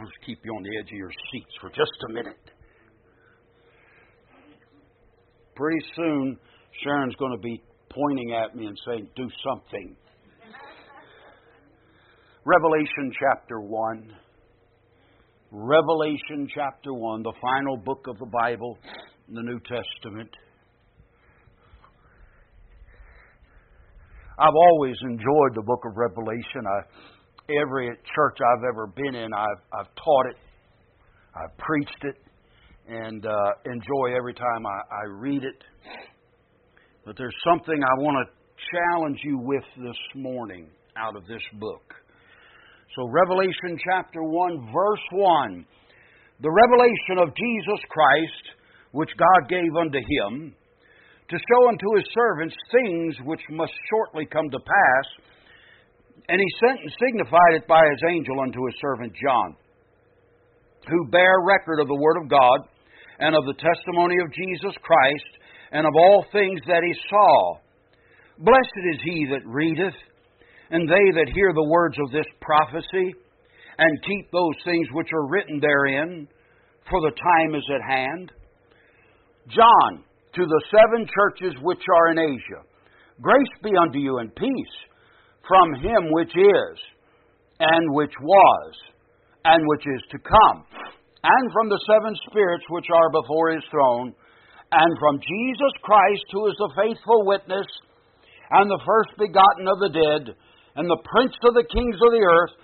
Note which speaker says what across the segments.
Speaker 1: Just keep you on the edge of your seats for just a minute. Pretty soon, Sharon's going to be pointing at me and saying, do something. Revelation chapter 1. Revelation chapter 1, the final book of the Bible, the New Testament. I've always enjoyed the book of Revelation. Every church I've ever been in, I've taught it, I've preached it, and enjoy every time I read it. But there's something I want to challenge you with this morning out of this book. So Revelation chapter 1, verse 1. The revelation of Jesus Christ, which God gave unto Him, to show unto His servants things which must shortly come to pass. And He sent and signified it by His angel unto His servant John, who bare record of the Word of God, and of the testimony of Jesus Christ, and of all things that He saw. Blessed is he that readeth, and they that hear the words of this prophecy, and keep those things which are written therein, for the time is at hand. John, to the 7 churches which are in Asia, grace be unto you and peace from Him which is, and which was, and which is to come, and from the 7 spirits which are before His throne, and from Jesus Christ, who is the faithful witness, and the first begotten of the dead, and the prince of the kings of the earth,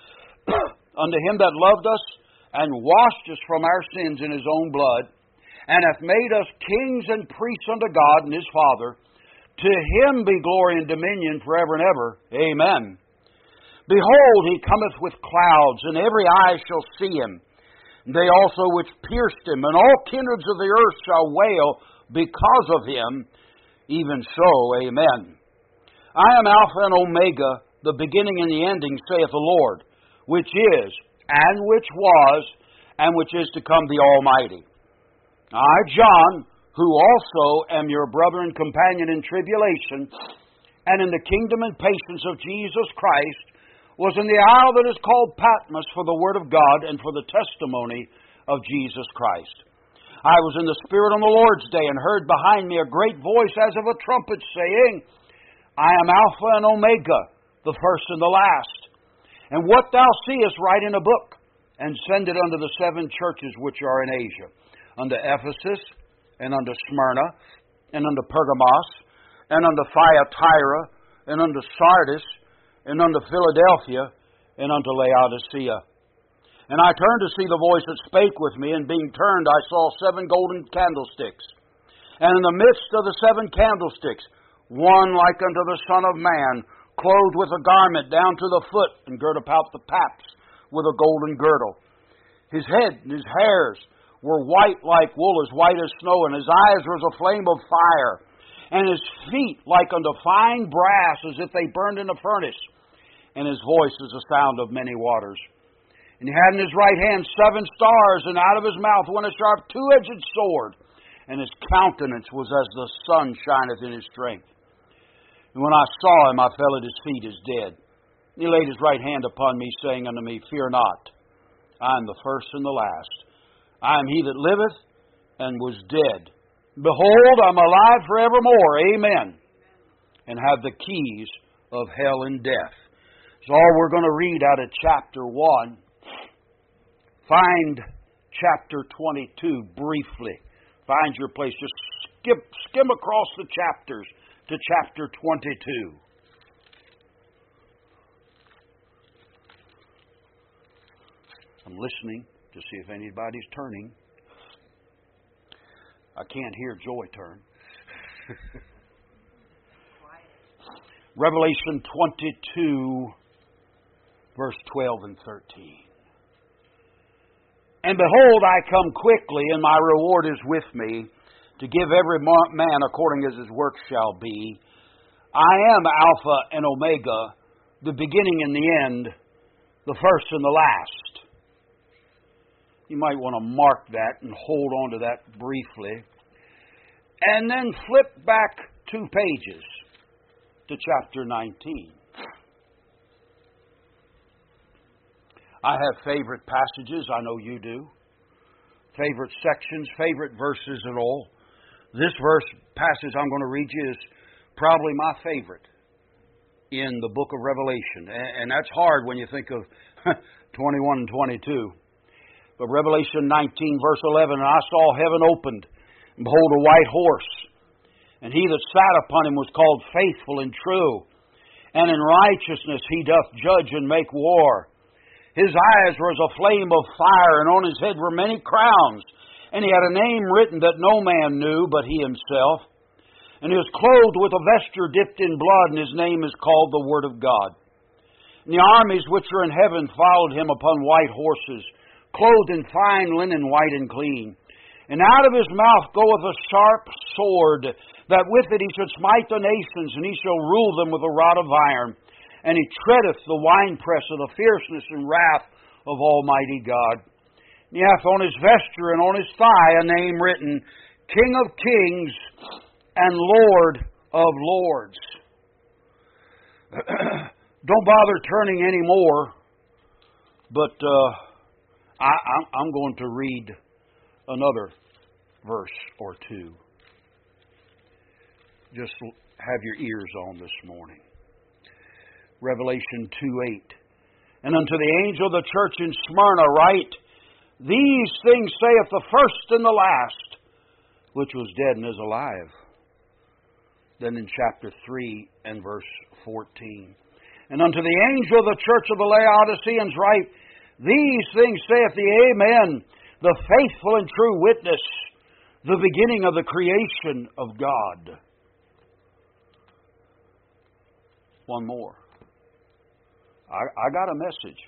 Speaker 1: unto Him that loved us, and washed us from our sins in His own blood, and hath made us kings and priests unto God and His Father. To Him be glory and dominion forever and ever. Amen. Behold, He cometh with clouds, and every eye shall see Him. They also which pierced Him, and all kindreds of the earth shall wail because of Him. Even so, amen. I am Alpha and Omega, the beginning and the ending, saith the Lord, which is, and which was, and which is to come, the Almighty. I, John, who also am your brother and companion in tribulation, and in the kingdom and patience of Jesus Christ, was in the isle that is called Patmos for the word of God and for the testimony of Jesus Christ. I was in the Spirit on the Lord's day, and heard behind me a great voice as of a trumpet, saying, I am Alpha and Omega, the first and the last. And what thou seest, write in a book, and send it unto the 7 churches which are in Asia, unto Ephesus, and unto Smyrna, and unto Pergamos, and unto Thyatira, and unto Sardis, and unto Philadelphia, and unto Laodicea. And I turned to see the voice that spake with me, and being turned I saw 7 golden candlesticks. And in the midst of the 7 candlesticks, one like unto the Son of Man, clothed with a garment down to the foot, and girt about the paps with a golden girdle. His head and his hairs were white like wool, as white as snow, and his eyes were as a flame of fire, and his feet like unto fine brass, as if they burned in a furnace, and his voice as the sound of many waters. And he had in his right hand 7 stars, and out of his mouth went a sharp 2-edged sword, and his countenance was as the sun shineth in his strength. And when I saw him, I fell at his feet as dead. And he laid his right hand upon me, saying unto me, Fear not, I am the first and the last. I am he that liveth and was dead. Behold, I am alive forevermore. Amen. And have the keys of hell and death. That's all we're going to read out of chapter 1. Find chapter 22 briefly. Find your place. Just skim across the chapters to chapter 22. I'm listening to see if anybody's turning. I can't hear Joy turn. Revelation 22, verse 12 and 13. And behold, I come quickly, and my reward is with me, to give every man according as his work shall be. I am Alpha and Omega, the beginning and the end, the first and the last. You might want to mark that and hold on to that briefly. And then flip back 2 pages to chapter 19. I have favorite passages. I know you do. Favorite sections, favorite verses and all. This passage I'm going to read you is probably my favorite in the book of Revelation. And that's hard when you think of 21 and 22. But Revelation 19, verse 11, "And I saw heaven opened, and behold, a white horse. And he that sat upon him was called Faithful and True. And in righteousness he doth judge and make war. His eyes were as a flame of fire, and on his head were many crowns. And he had a name written that no man knew but he himself. And he was clothed with a vesture dipped in blood, and his name is called the Word of God. And the armies which are in heaven followed him upon white horses, clothed in fine linen, white and clean. And out of his mouth goeth a sharp sword, that with it he should smite the nations, and he shall rule them with a rod of iron. And he treadeth the winepress of the fierceness and wrath of Almighty God. And he hath on his vesture and on his thigh a name written, King of Kings and Lord of Lords." Don't bother turning any more, but I'm going to read another verse or two. Just have your ears on this morning. Revelation 2:8. "And unto the angel of the church in Smyrna write, These things saith the first and the last, which was dead and is alive." Then in chapter 3 and verse 14. "And unto the angel of the church of the Laodiceans write, These things saith the Amen, the faithful and true witness, the beginning of the creation of God." One more. I got a message.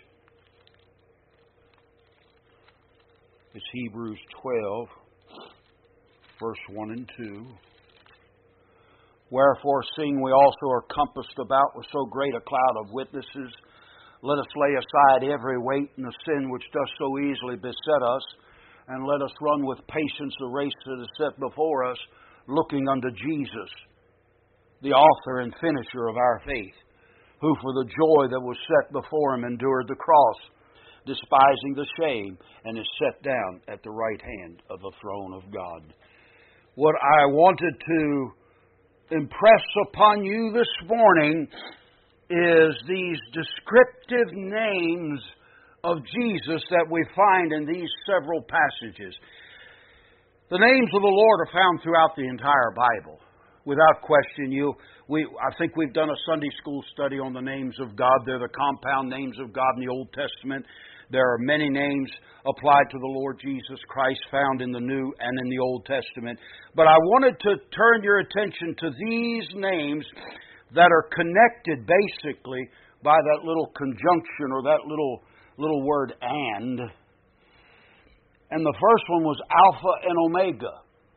Speaker 1: It's Hebrews 12, verse 1 and 2. "Wherefore, seeing we also are compassed about with so great a cloud of witnesses, let us lay aside every weight and the sin which doth so easily beset us, and let us run with patience the race that is set before us, looking unto Jesus, the author and finisher of our faith, who for the joy that was set before him endured the cross, despising the shame, and is set down at the right hand of the throne of God." What I wanted to impress upon you this morning is these descriptive names of Jesus that we find in these several passages. The names of the Lord are found throughout the entire Bible. Without question, I think we've done a Sunday school study on the names of God. They're the compound names of God in the Old Testament. There are many names applied to the Lord Jesus Christ found in the New and in the Old Testament. But I wanted to turn your attention to these names that are connected basically by that little conjunction or that little word "and." And the first one was Alpha and Omega.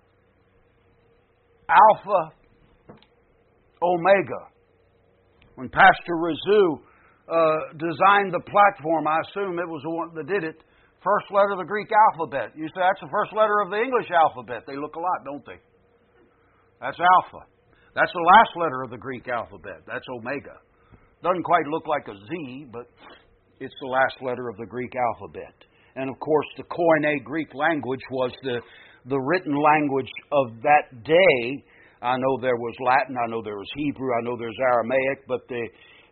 Speaker 1: Alpha, Omega. When Pastor Razoo designed the platform, I assume it was the one that did it, first letter of the Greek alphabet. You say, that's the first letter of the English alphabet. They look alike, don't they? That's Alpha. That's the last letter of the Greek alphabet. That's Omega. Doesn't quite look like a Z, but it's the last letter of the Greek alphabet. And of course, the Koine Greek language was the written language of that day. I know there was Latin, I know there was Hebrew, I know there's Aramaic, but the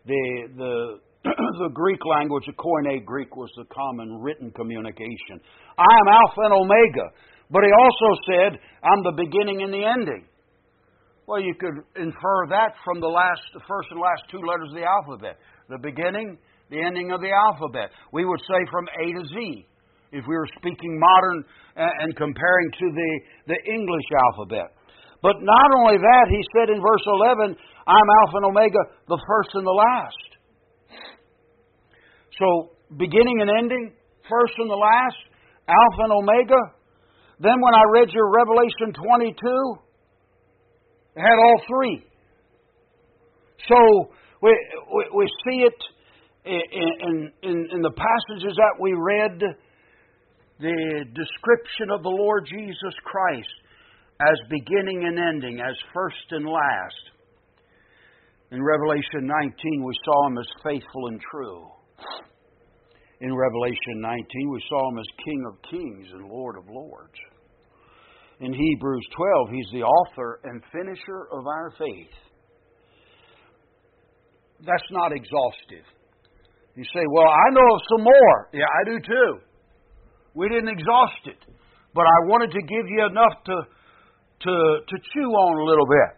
Speaker 1: Greek language, the Koine Greek, was the common written communication. I am Alpha and Omega. But he also said, I'm the beginning and the ending. Well, you could infer that from the first and last two letters of the alphabet. The beginning, the ending of the alphabet. We would say from A to Z, if we were speaking modern and comparing to the English alphabet. But not only that, he said in verse 11, I'm Alpha and Omega, the first and the last. So, beginning and ending, first and the last, Alpha and Omega. Then when I read your Revelation 22, it had all three. So, we see it in the passages that we read, the description of the Lord Jesus Christ as beginning and ending, as first and last. In Revelation 19, we saw Him as faithful and true. In Revelation 19, we saw Him as King of Kings and Lord of Lords. In Hebrews 12, He's the author and finisher of our faith. That's not exhaustive. You say, well, I know of some more. Yeah, I do too. We didn't exhaust it. But I wanted to give you enough to chew on a little bit.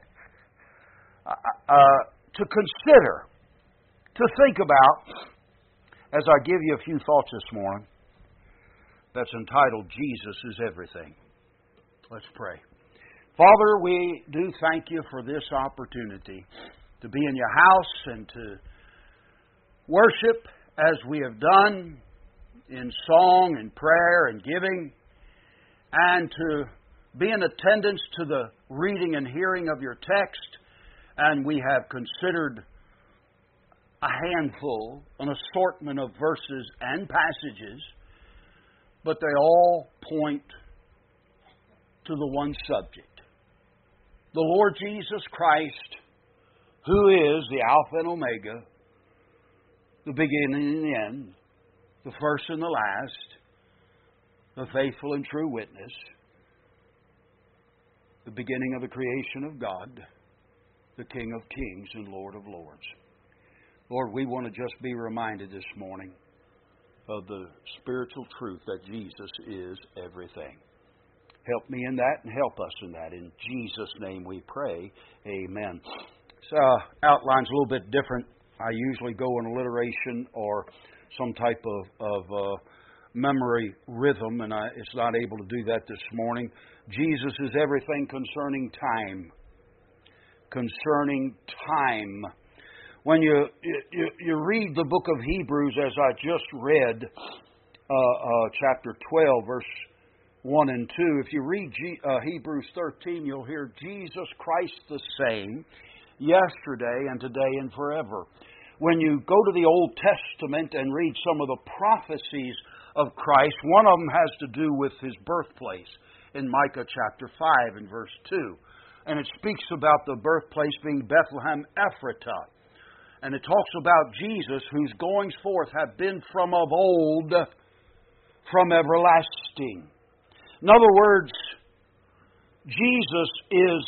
Speaker 1: To consider. To think about. As I give you a few thoughts this morning. That's entitled, Jesus is Everything. Let's pray. Father, we do thank You for this opportunity to be in Your house and to worship as we have done in song and prayer and giving, and to be in attendance to the reading and hearing of Your text. And we have considered a handful, an assortment of verses and passages, but they all point to the one subject. The Lord Jesus Christ, who is the Alpha and Omega, the beginning and the end, the first and the last, the faithful and true witness, the beginning of the creation of God, the King of Kings and Lord of Lords. Lord, we want to just be reminded this morning of the spiritual truth that Jesus is everything. Help me in that and help us in that. In Jesus' name we pray. Amen. So, outline's a little bit different. I usually go in alliteration or some type of memory rhythm, and it's not able to do that this morning. Jesus is everything concerning time. Concerning time. When you read the book of Hebrews, as I just read, chapter 12, verse 1 and 2, if you read Hebrews 13, you'll hear Jesus Christ the same, yesterday and today and forever. When you go to the Old Testament and read some of the prophecies of Christ, one of them has to do with His birthplace in Micah chapter 5 and verse 2. And it speaks about the birthplace being Bethlehem Ephratah. And it talks about Jesus, whose goings forth have been from of old, from everlasting. In other words, Jesus is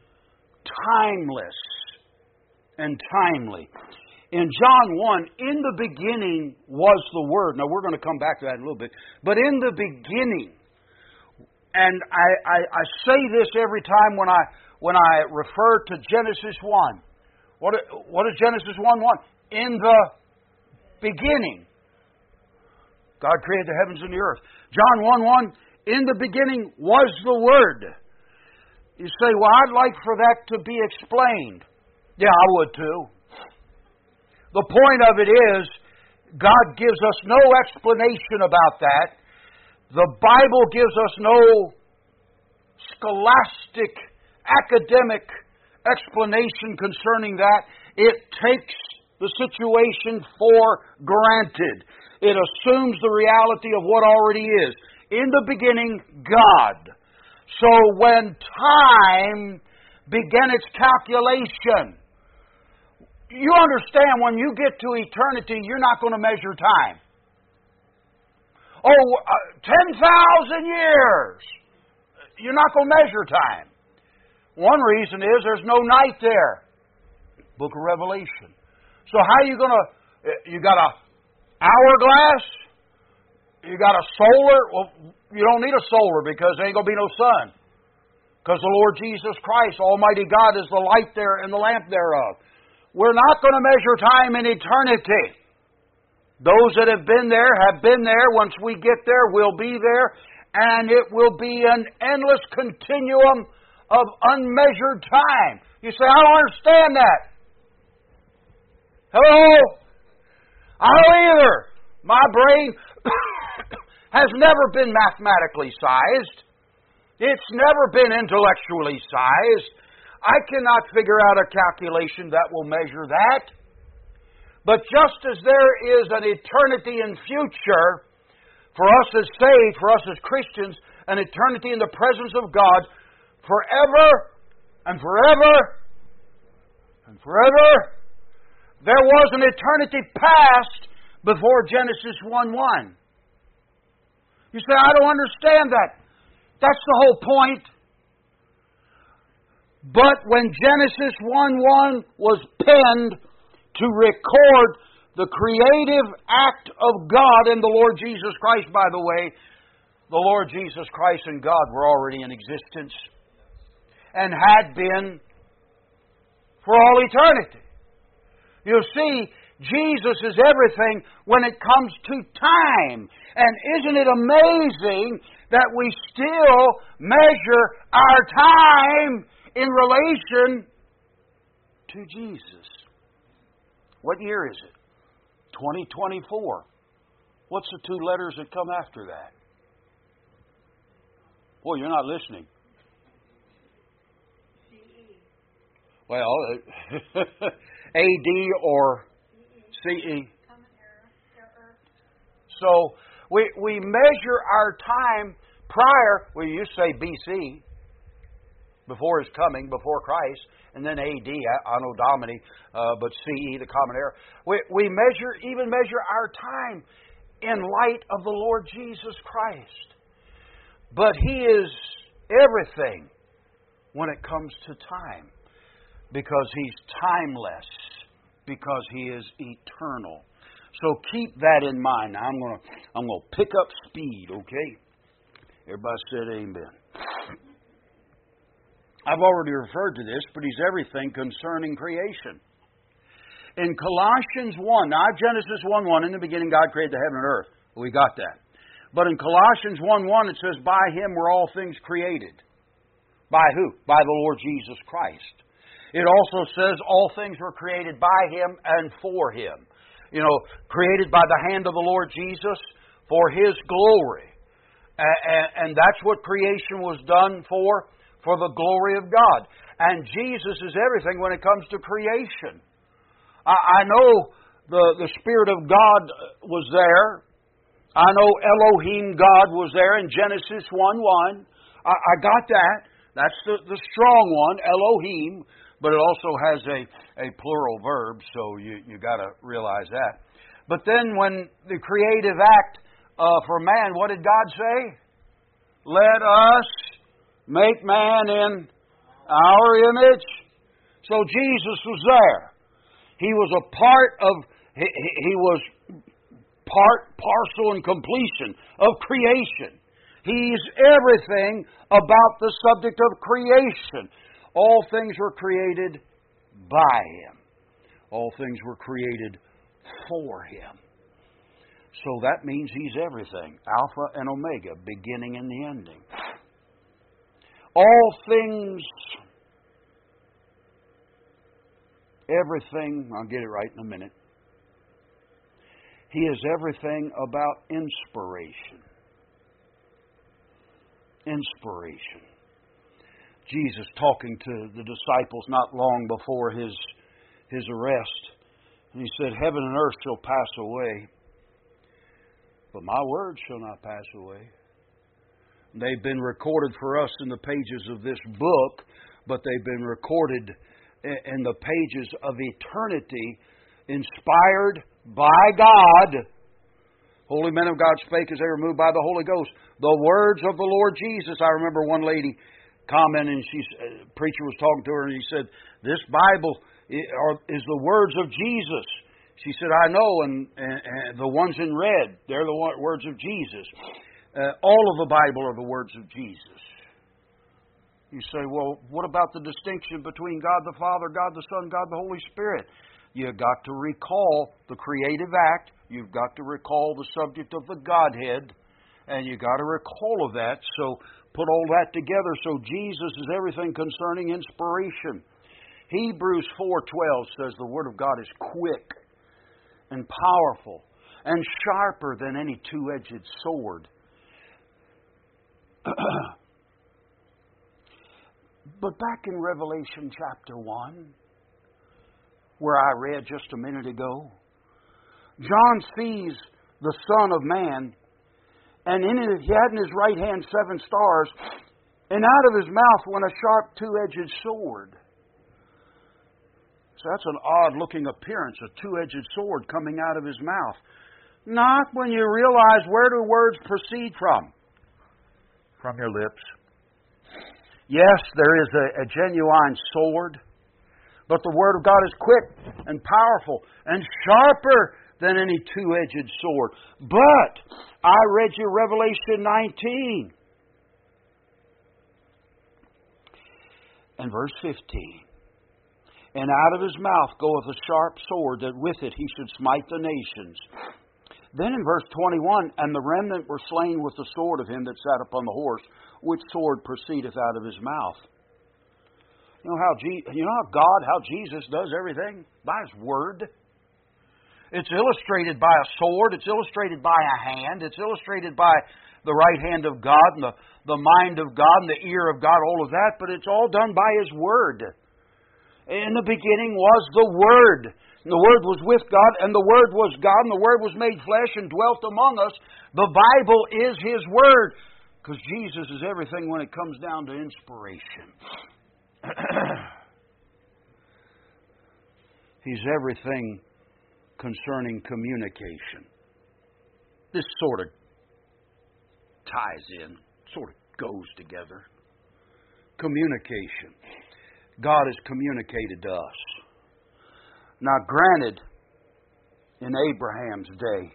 Speaker 1: timeless and timely. In John 1, in the beginning was the Word. Now, we're going to come back to that in a little bit. But in the beginning, and I say this every time when I refer to Genesis 1. What is Genesis 1:1? In the beginning, God created the heavens and the earth. John 1:1, in the beginning was the Word. You say, well, I'd like for that to be explained. Yeah, I would too. The point of it is, God gives us no explanation about that. The Bible gives us no scholastic, academic explanation concerning that. It takes the situation for granted. It assumes the reality of what already is. In the beginning, God. So when time began its calculation, you understand when you get to eternity, you're not going to measure time. 10,000 years. You're not going to measure time. One reason is there's no night there. Book of Revelation. So how are you going to... You got a hourglass? You got a solar? Well, you don't need a solar because there ain't going to be no sun. Because the Lord Jesus Christ, Almighty God, is the light there and the lamp thereof. We're not going to measure time in eternity. Those that have been there have been there. Once we get there, we'll be there. And it will be an endless continuum of unmeasured time. You say, I don't understand that. Hello? I don't either. My brain has never been mathematically sized. It's never been intellectually sized. I cannot figure out a calculation that will measure that. But just as there is an eternity in future, for us as saved, for us as Christians, an eternity in the presence of God, forever and forever and forever. There was an eternity past before Genesis 1:1. You say, I don't understand that. That's the whole point. But when Genesis 1:1 was penned to record the creative act of God and the Lord Jesus Christ, by the way, the Lord Jesus Christ and God were already in existence and had been for all eternity. You see, Jesus is everything when it comes to time. And isn't it amazing that we still measure our time in relation to Jesus? What year is it? 2024. What's the two letters that come after that? Boy, you're not listening. Well, AD or CE. So we measure our time prior, well, you say BC, before His coming, before Christ, and then AD, Anno Domini, but CE, the Common Era. We even measure our time in light of the Lord Jesus Christ. But He is everything when it comes to time, because He's timeless, because He is eternal. So keep that in mind. Now I'm going to pick up speed, okay? Everybody said amen. I've already referred to this, but He's everything concerning creation. In Colossians 1, now Genesis 1:1, in the beginning God created the heaven and earth. We got that. But in Colossians 1:1 it says, by Him were all things created. By who? By the Lord Jesus Christ. It also says all things were created by Him and for Him. You know, created by the hand of the Lord Jesus for His glory. And that's what creation was done for the glory of God. And Jesus is everything when it comes to creation. I know the Spirit of God was there. I know Elohim God was there in Genesis 1:1. I got that. That's the strong one, Elohim. But it also has a plural verb, so you got to realize that. But then when the creative act for man, what did God say? Let us make man in our image. So Jesus was there. He was a part of, he was part, parcel, and completion of creation. He's everything about the subject of creation. All things were created by Him. All things were created for Him. So that means He's everything. Alpha and Omega, beginning and the ending. All things, everything, I'll get it right in a minute. He is everything about inspiration. Inspiration. Jesus talking to the disciples not long before his arrest. And He said, heaven and earth shall pass away, but my words shall not pass away. They've been recorded for us in the pages of this book, but they've been recorded in the pages of eternity, inspired by God. Holy men of God spake as they were moved by the Holy Ghost. The words of the Lord Jesus. I remember one lady commenting, preacher was talking to her, and he said, this Bible is the words of Jesus. She said, I know, and the ones in red, they're the words of Jesus. All of the Bible are the words of Jesus. You say, well, what about the distinction between God the Father, God the Son, God the Holy Spirit? You've got to recall the creative act. You've got to recall the subject of the Godhead. And you've got to recall of that. So put all that together. So Jesus is everything concerning inspiration. Hebrews 4:12 says the Word of God is quick and powerful and sharper than any two-edged sword. But back in Revelation chapter 1, where I read just a minute ago, John sees the Son of Man, and he had in his right hand 7 stars, and out of his mouth went a sharp two-edged sword. So that's an odd-looking appearance, a two-edged sword coming out of his mouth. Not when you realize where do words proceed from? From your lips. Yes, there is a genuine sword, but the Word of God is quick and powerful and sharper than any two-edged sword. But I read you Revelation 19 and verse 15. And out of his mouth goeth a sharp sword, that with it he should smite the nations. Then in verse 21, and the remnant were slain with the sword of him that sat upon the horse, which sword proceedeth out of his mouth. You know how Jesus does everything? By His Word. It's illustrated by a sword. It's illustrated by a hand. It's illustrated by the right hand of God and the mind of God and the ear of God, all of that. But it's all done by His Word. In the beginning was the Word. And the Word was with God, and the Word was God, and the Word was made flesh and dwelt among us. The Bible is His Word. Because Jesus is everything when it comes down to inspiration. He's everything concerning communication. This sort of ties in, sort of goes together. Communication. God has communicated to us. Now, granted, in Abraham's day,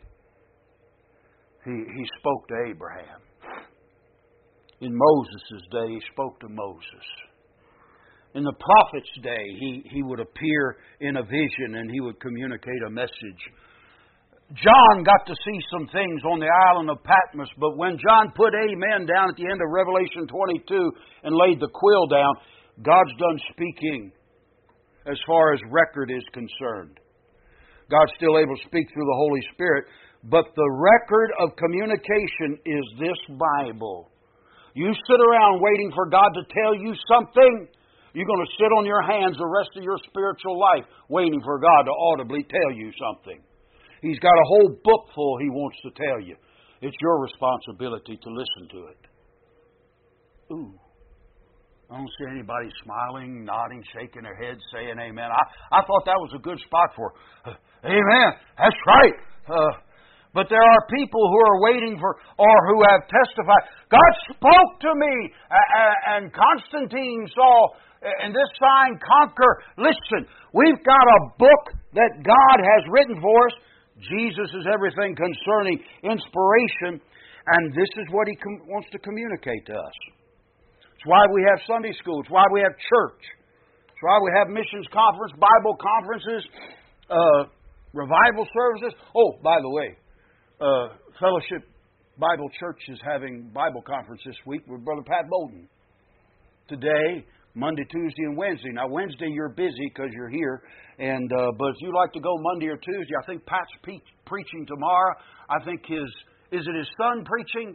Speaker 1: he spoke to Abraham. In Moses' day, he spoke to Moses. In the prophet's day, he would appear in a vision and he would communicate a message. John got to see some things on the island of Patmos, but when John put amen down at the end of Revelation 22 and laid the quill down, God's done speaking as far as record is concerned. God's still able to speak through the Holy Spirit, but the record of communication is this Bible. You sit around waiting for God to tell you something, you're going to sit on your hands the rest of your spiritual life waiting for God to audibly tell you something. He's got a whole book full He wants to tell you. It's your responsibility to listen to it. Ooh. I don't see anybody smiling, nodding, shaking their heads, saying amen. I thought that was a good spot for amen. That's right. But there are people who are waiting for, or who have testified, God spoke to me, and Constantine saw, and this sign conquer. Listen, we've got a book that God has written for us. Jesus is everything concerning inspiration, and this is what He wants to communicate to us. It's why we have Sunday school. It's why we have church. It's why we have missions conference, Bible conferences, revival services. Oh, by the way, Fellowship Bible Church is having Bible conference this week with Brother Pat Bowden. Today, Monday, Tuesday, and Wednesday. Now, Wednesday you're busy because you're here, but if you like to go Monday or Tuesday, I think Pat's preaching tomorrow. I think is it his son preaching?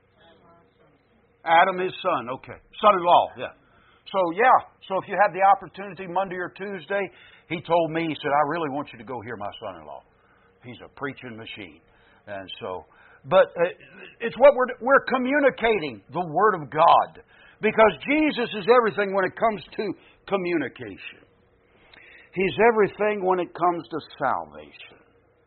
Speaker 1: Adam, his son. Okay, son-in-law. Yeah. So if you have the opportunity Monday or Tuesday, he told me, he said, I really want you to go hear my son-in-law. He's a preaching machine. And so, but it's what we're communicating, the Word of God. Because Jesus is everything when it comes to communication. He's everything when it comes to salvation.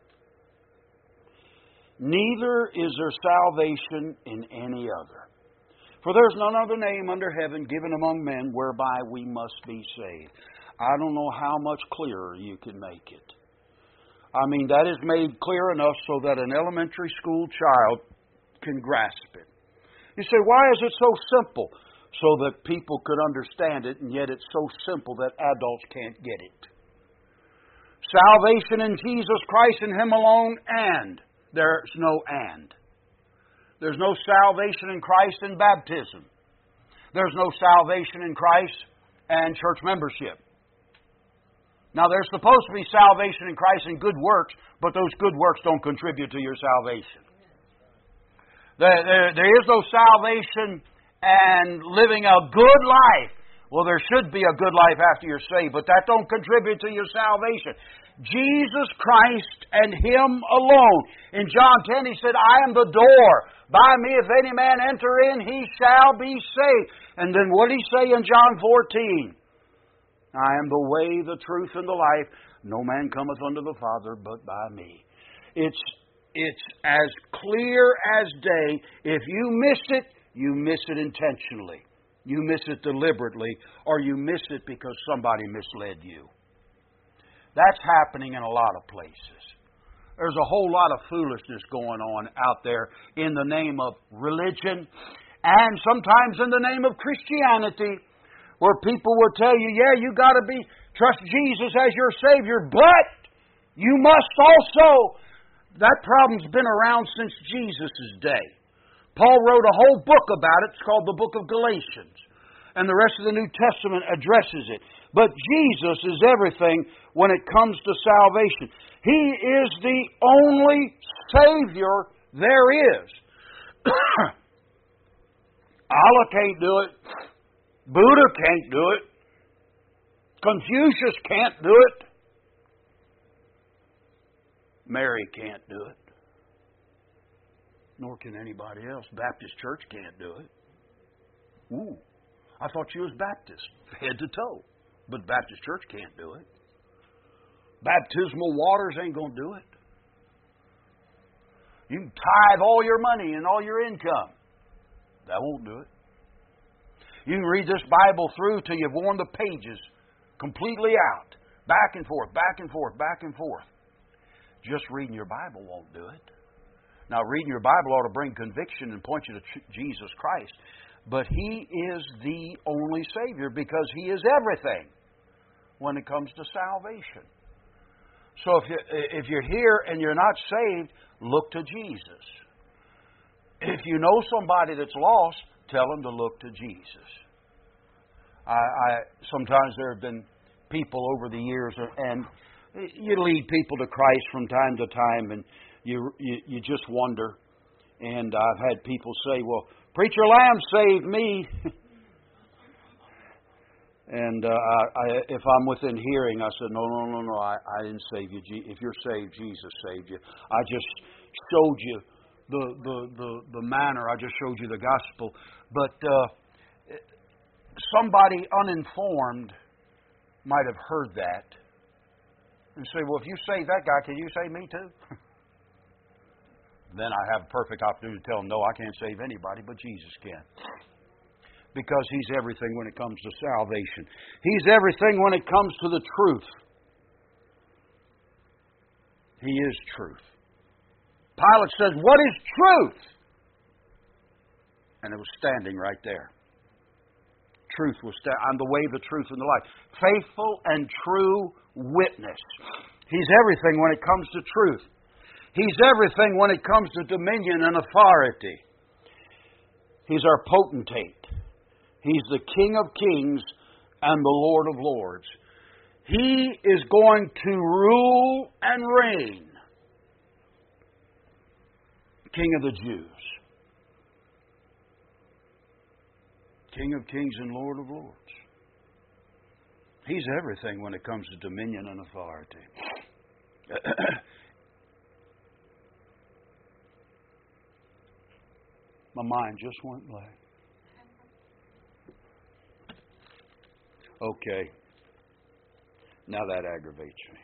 Speaker 1: Neither is there salvation in any other. For there's none other name under heaven given among men whereby we must be saved. I don't know how much clearer you can make it. I mean, that is made clear enough so that an elementary school child can grasp it. You say, why is it so simple? So that people could understand it, and yet it's so simple that adults can't get it. Salvation in Jesus Christ and Him alone, and there's no and. There's no salvation in Christ and baptism. There's no salvation in Christ and church membership. Now, there's supposed to be salvation in Christ and good works, but those good works don't contribute to your salvation. There is no salvation and living a good life. Well, there should be a good life after you're saved, but that don't contribute to your salvation. Jesus Christ and Him alone. In John 10, He said, I am the door. By me, if any man enter in, he shall be saved. And then what did He say in John 14? I am the way, the truth, and the life. No man cometh unto the Father but by me. It's It's as clear as day. If you miss it, you miss it intentionally. You miss it deliberately, or you miss it because somebody misled you. That's happening in a lot of places. There's a whole lot of foolishness going on out there in the name of religion and sometimes in the name of Christianity, where people will tell you, yeah, you got to trust Jesus as your Savior, but you must also. That problem's been around since Jesus' day. Paul wrote a whole book about it. It's called the book of Galatians. And the rest of the New Testament addresses it. But Jesus is everything when it comes to salvation. He is the only Savior there is. Allah can't do it. Buddha can't do it. Confucius can't do it. Mary can't do it. Nor can anybody else. Baptist Church can't do it. Ooh, I thought you was Baptist, head to toe. But Baptist Church can't do it. Baptismal waters ain't going to do it. You can tithe all your money and all your income. That won't do it. You can read this Bible through till you've worn the pages completely out. Back and forth, back and forth, back and forth. Just reading your Bible won't do it. Now, reading your Bible ought to bring conviction and point you to Jesus Christ. But He is the only Savior because He is everything when it comes to salvation. So if you're here and you're not saved, look to Jesus. If you know somebody that's lost, tell them to look to Jesus. Sometimes there have been people over the years, and you lead people to Christ from time to time, and you just wonder. And I've had people say, well, Preacher Lamb saved me. And if I'm within hearing, I said, no, I didn't save you. If you're saved, Jesus saved you. I just showed you the manner. I just showed you the gospel. But somebody uninformed might have heard that and say, well, if you save that guy, can you save me too? Then I have a perfect opportunity to tell them, no, I can't save anybody, but Jesus can. Because He's everything when it comes to salvation. He's everything when it comes to the truth. He is truth. Pilate says, what is truth? And it was standing right there. Truth was standing. I'm the way, the truth, and the life. Faithful and true witness. He's everything when it comes to truth. He's everything when it comes to dominion and authority. He's our potentate. He's the King of Kings and the Lord of Lords. He is going to rule and reign. King of the Jews. King of Kings and Lord of Lords. He's everything when it comes to dominion and authority. My mind just went blank. Okay. Now that aggravates me.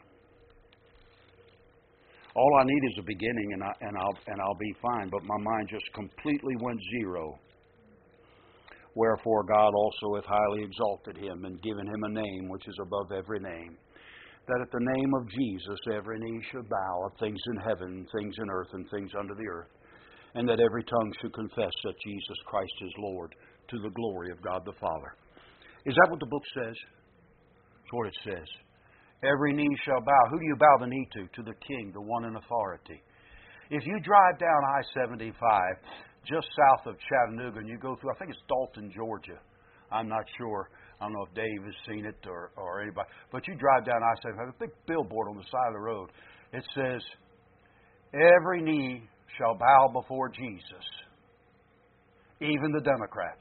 Speaker 1: All I need is a beginning, and I'll be fine. But my mind just completely went zero. Wherefore God also hath highly exalted Him, and given Him a name which is above every name, that at the name of Jesus every knee should bow, of things in heaven, things in earth, and things under the earth, and that every tongue should confess that Jesus Christ is Lord, to the glory of God the Father. Is that what the book says? That's what it says. Every knee shall bow. Who do you bow the knee to? To the King, the one in authority. If you drive down I-75, just south of Chattanooga, and you go through, I think it's Dalton, Georgia. I'm not sure. I don't know if Dave has seen it or anybody. But you drive down I-75, a big billboard on the side of the road. It says, every knee shall bow before Jesus, even the Democrats.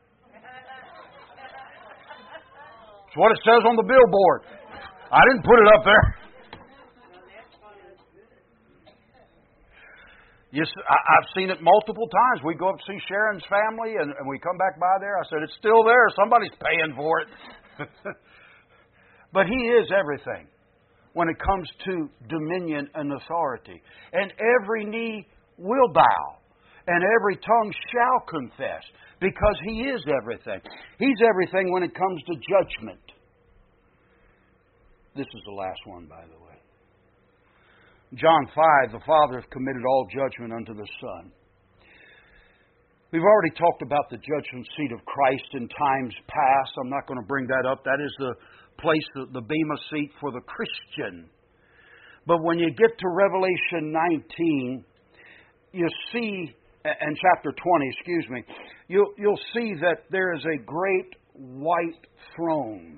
Speaker 1: That's what it says on the billboard. I didn't put it up there. Yes, I've seen it multiple times. We go up to see Sharon's family, and we come back by there. I said, it's still there. Somebody's paying for it. But He is everything when it comes to dominion and authority. And every knee will bow, and every tongue shall confess, because He is everything. He's everything when it comes to judgment. This is the last one, by the way. John 5, the Father hath committed all judgment unto the Son. We've already talked about the judgment seat of Christ in times past. I'm not going to bring that up. That is the place, the bema seat for the Christian. But when you get to Revelation 19, you see, and chapter 20, you'll see that there is a great white throne.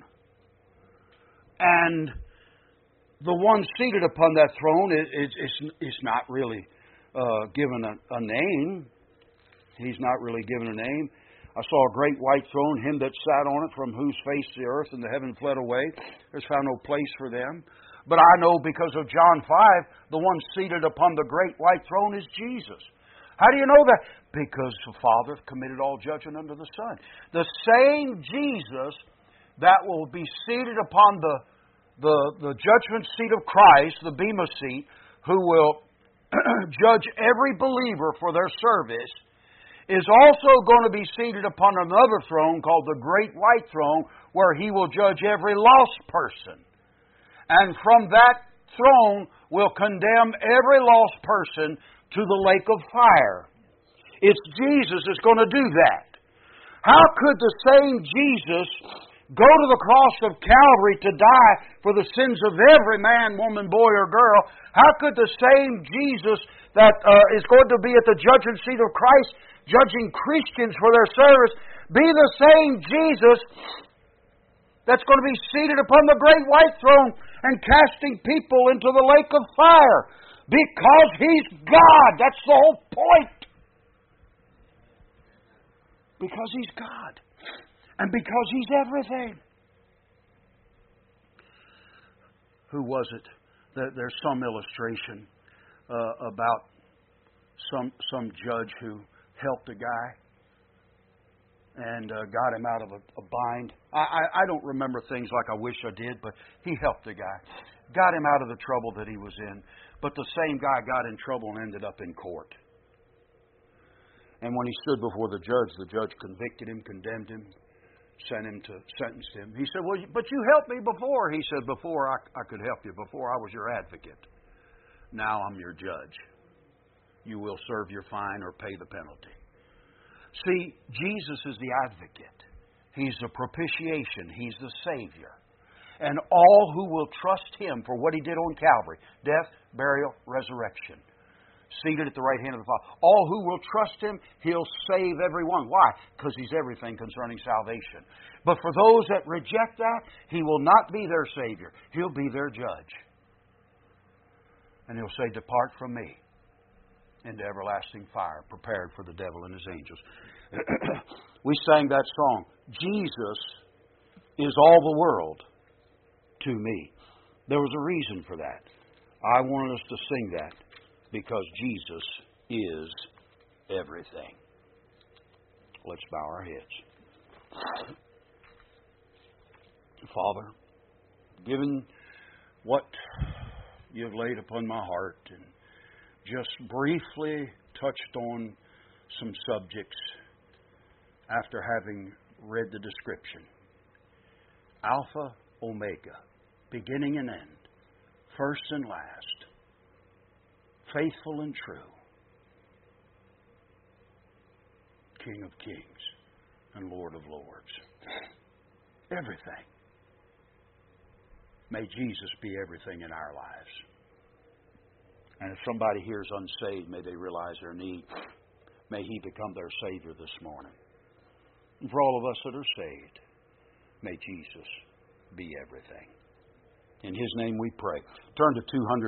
Speaker 1: And the one seated upon that throne is not really given a name. He's not really given a name. I saw a great white throne, Him that sat on it, from whose face the earth and the heaven fled away. There's found no place for them. But I know because of John 5, the one seated upon the great white throne is Jesus. How do you know that? Because the Father committed all judgment unto the Son. The same Jesus that will be seated upon the judgment seat of Christ, the bema seat, who will judge every believer for their service, is also going to be seated upon another throne called the Great White Throne, where He will judge every lost person. And from that throne will condemn every lost person to the lake of fire. It's Jesus that's going to do that. How could the same Jesus go to the cross of Calvary to die for the sins of every man, woman, boy, or girl? How could the same Jesus that is going to be at the judgment seat of Christ, judging Christians for their service, be the same Jesus that's going to be seated upon the great white throne and casting people into the lake of fire? Because He's God. That's the whole point. Because He's God. And because He's everything. Who was it? There's some illustration about some judge who helped a guy and got him out of a bind. I don't remember things like I wish I did, but he helped the guy. Got him out of the trouble that he was in. But the same guy got in trouble and ended up in court. And when he stood before the judge convicted him, condemned him, sentenced him. He said, well, but you helped me before. He said, before I could help you. Before I was your advocate. Now I'm your judge. You will serve your fine or pay the penalty. See, Jesus is the advocate. He's the propitiation. He's the Savior. And all who will trust Him for what He did on Calvary, death, burial, resurrection, seated at the right hand of the Father, all who will trust Him, He'll save everyone. Why? Because He's everything concerning salvation. But for those that reject that, He will not be their Savior. He'll be their judge. And He'll say, depart from me into everlasting fire, prepared for the devil and his angels. We sang that song, Jesus is all the world to me. There was a reason for that. I wanted us to sing that because Jesus is everything. Let's bow our heads. Father, given what You've laid upon my heart and just briefly touched on some subjects after having read the description. Alpha, Omega, beginning and end, first and last, faithful and true, King of kings and Lord of lords. Everything. May Jesus be everything in our lives. And if somebody here is unsaved, may they realize their need. May He become their Savior this morning. And for all of us that are saved, may Jesus be everything. In His name we pray. Turn to 200.